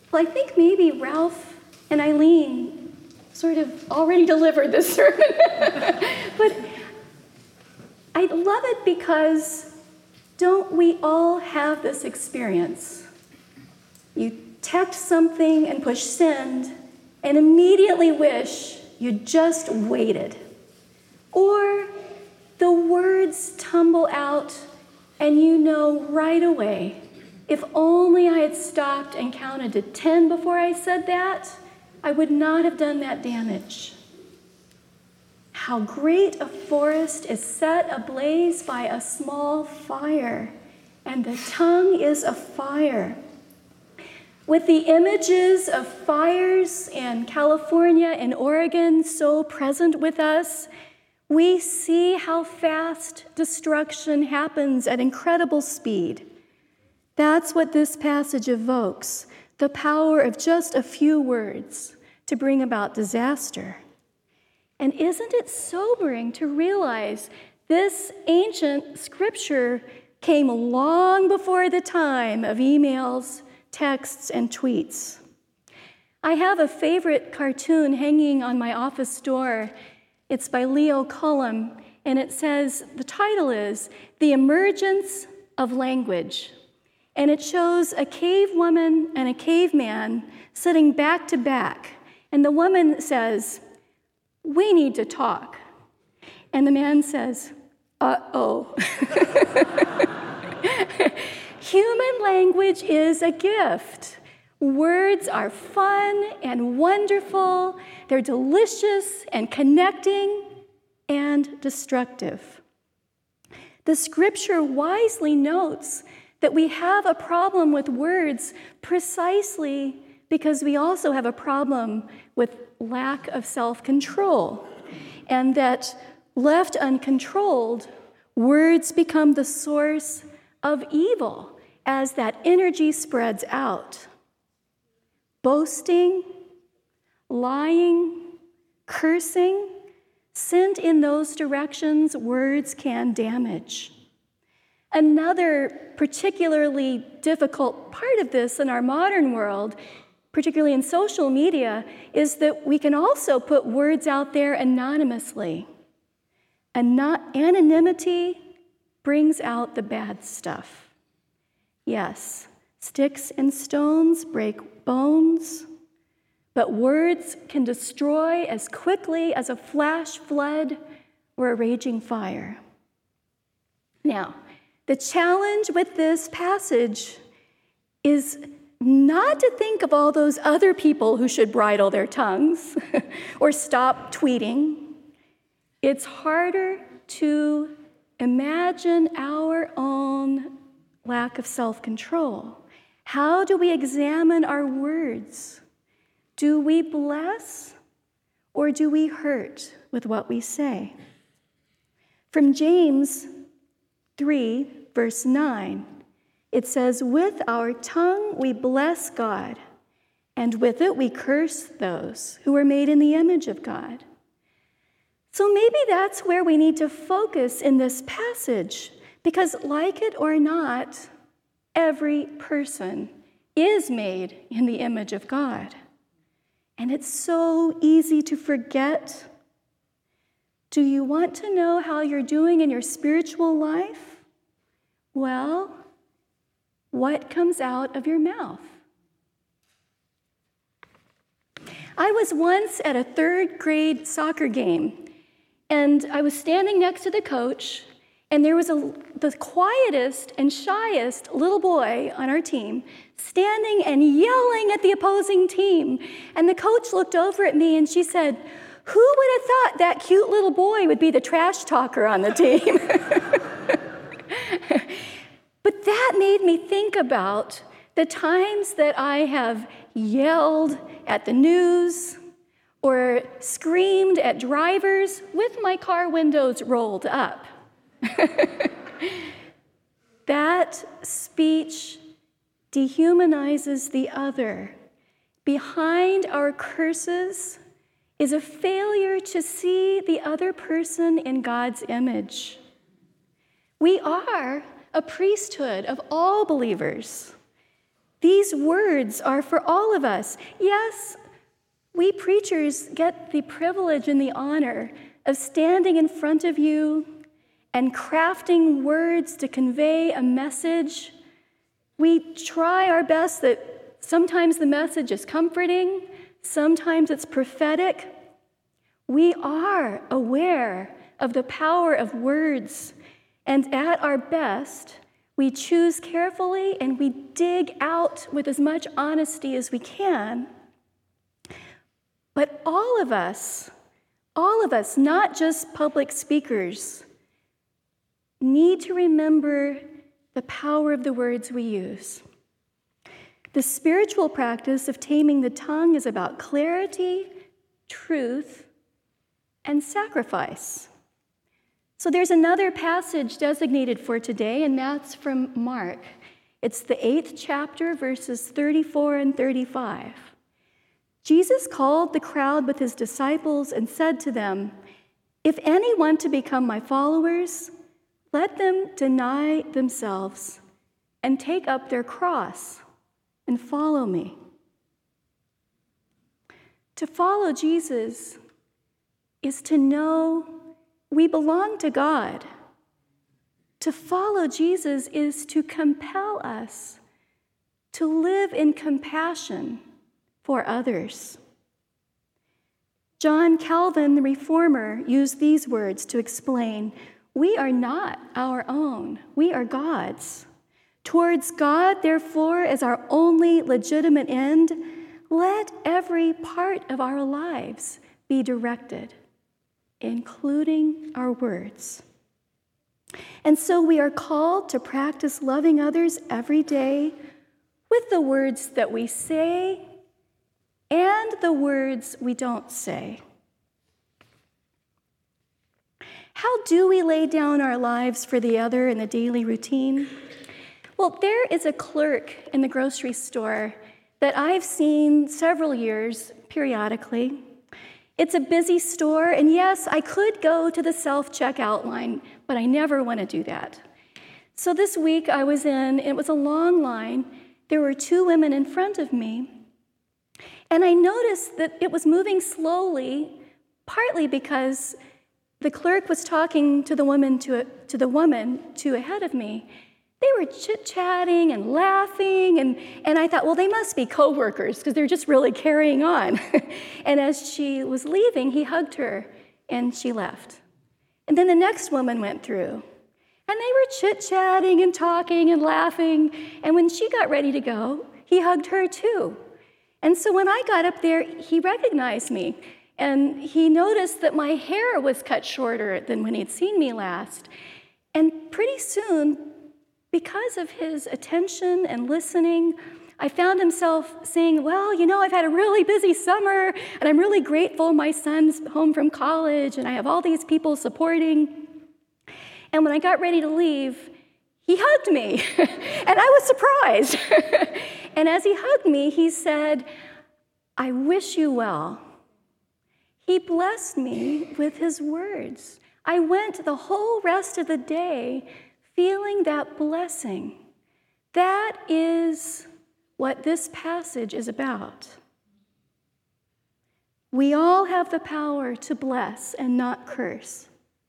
Well, I think maybe Ralph and Eileen sort of already delivered this sermon. But I love it because don't we all have this experience? You text something and push send and immediately wish you just waited. Or the words tumble out and you know right away, if only I had stopped and counted to 10 before I said that, I would not have done that damage. How great a forest is set ablaze by a small fire, and the tongue is a fire. With the images of fires in California and Oregon so present with us, we see how fast destruction happens at incredible speed. That's what this passage evokes, the power of just a few words to bring about disaster. And isn't it sobering to realize this ancient scripture came long before the time of emails, texts, and tweets? I have a favorite cartoon hanging on my office door. It's by Leo Cullum, and it says, the title is The Emergence of Language. And it shows a cave woman and a caveman sitting back to back. And the woman says, "We need to talk." And the man says, "Uh-oh." Human language is a gift. Words are fun and wonderful. They're delicious and connecting and destructive. The scripture wisely notes that we have a problem with words precisely because we also have a problem with lack of self-control, and that left uncontrolled, words become the source of evil as that energy spreads out. Boasting, lying, cursing, sent in those directions, words can damage. Another particularly difficult part of this in our modern world, particularly in social media, is that we can also put words out there anonymously. Anonymity brings out the bad stuff. Yes, sticks and stones break bones, but words can destroy as quickly as a flash flood or a raging fire. Now, the challenge with this passage is not to think of all those other people who should bridle their tongues or stop tweeting. It's harder to imagine our own lack of self-control. How do we examine our words? Do we bless or do we hurt with what we say? From James 3, verse 9, it says, "With our tongue we bless God, and with it we curse those who are made in the image of God." So maybe that's where we need to focus in this passage, because like it or not, every person is made in the image of God. And it's so easy to forget. Do you want to know how you're doing in your spiritual life? Well, what comes out of your mouth? I was once at a third grade soccer game, and I was standing next to the coach, and there was the quietest and shyest little boy on our team standing and yelling at the opposing team. And the coach looked over at me and she said, "Who would have thought that cute little boy would be the trash talker on the team?" But that made me think about the times that I have yelled at the news or screamed at drivers with my car windows rolled up. That speech dehumanizes the other. Behind our curses is a failure to see the other person in God's image. We are a priesthood of all believers. These words are for all of us. Yes, we preachers get the privilege and the honor of standing in front of you and crafting words to convey a message. We try our best that sometimes the message is comforting, sometimes it's prophetic. We are aware of the power of words, and at our best, we choose carefully and we dig out with as much honesty as we can. But all of us, not just public speakers, need to remember the power of the words we use. The spiritual practice of taming the tongue is about clarity, truth, and sacrifice. So there's another passage designated for today, and that's from Mark. It's the 8th chapter, verses 34 and 35. Jesus called the crowd with his disciples and said to them, "If any want to become my followers, let them deny themselves and take up their cross and follow me." To follow Jesus is to know we belong to God. To follow Jesus is to compel us to live in compassion for others. John Calvin, the reformer, used these words to explain, "We are not our own, we are God's. Towards God, therefore, as our only legitimate end, let every part of our lives be directed, including our words." And so we are called to practice loving others every day with the words that we say and the words we don't say. How do we lay down our lives for the other in the daily routine? Well, there is a clerk in the grocery store that I've seen several years periodically. It's a busy store, and yes, I could go to the self-checkout line, but I never want to do that. So this week I was in, it was a long line. There were two women in front of me, and I noticed that it was moving slowly, partly because the clerk was talking to the woman to ahead of me. They were chit-chatting and laughing, and I thought, well, they must be coworkers because they're just really carrying on. And as she was leaving, he hugged her, and she left. And then the next woman went through, and they were chit-chatting and talking and laughing, and when she got ready to go, he hugged her too. And so when I got up there, he recognized me, and he noticed that my hair was cut shorter than when he'd seen me last. And pretty soon, because of his attention and listening, I found himself saying, well, you know, I've had a really busy summer, and I'm really grateful my son's home from college, and I have all these people supporting. And when I got ready to leave, he hugged me, and I was surprised. And as he hugged me, he said, "I wish you well." He blessed me with his words. I went the whole rest of the day feeling that blessing. That is what this passage is about. We all have the power to bless and not curse.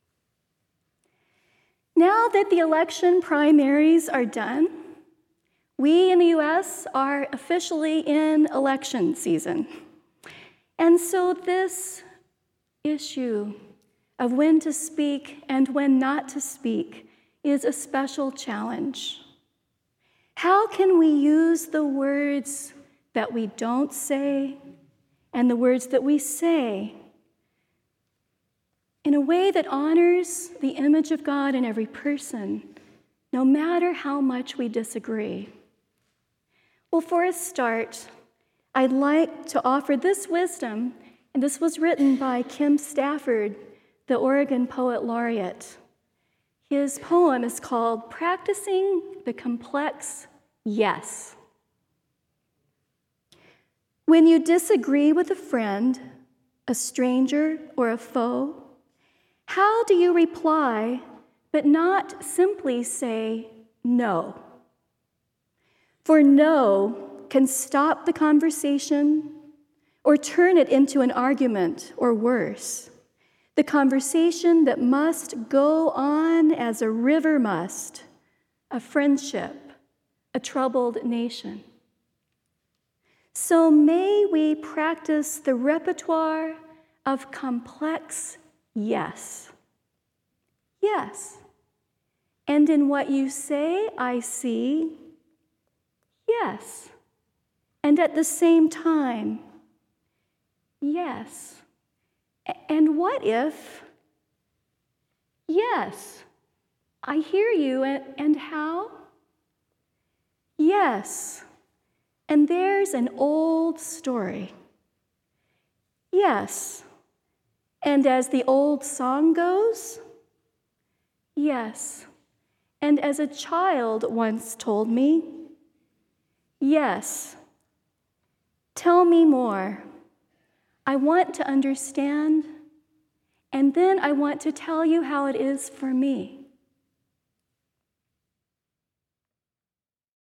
Now that the election primaries are done, we in the U.S. are officially in election season. And so this issue of when to speak and when not to speak is a special challenge. How can we use the words that we don't say and the words that we say in a way that honors the image of God in every person, no matter how much we disagree? Well, for a start, I'd like to offer this wisdom, and this was written by Kim Stafford, the Oregon Poet Laureate. His poem is called "Practicing the Complex Yes." When you disagree with a friend, a stranger, or a foe, how do you reply but not simply say no? For no can stop the conversation or turn it into an argument or worse. The conversation that must go on as a river must, a friendship, a troubled nation. So may we practice the repertoire of complex yes. Yes. And in what you say, I see yes. And at the same time, yes. And what if? Yes. I hear you, and how? Yes. And there's an old story. Yes. And as the old song goes, yes. And as a child once told me, yes. Tell me more. I want to understand, and then I want to tell you how it is for me.